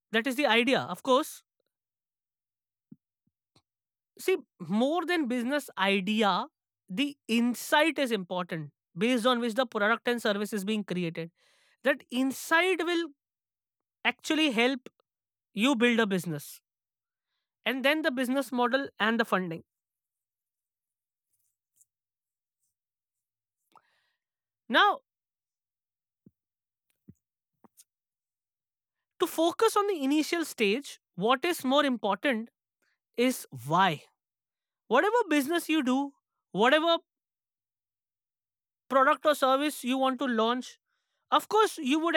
That is the idea. Of course, see, more than business idea, the insight is important based on which the product and service is being created. That insight will actually help you build a business, and then the business model and the funding. Now, to focus on the initial stage, what is more important is why. Whatever business you do, whatever product or service you want to launch, of course, you would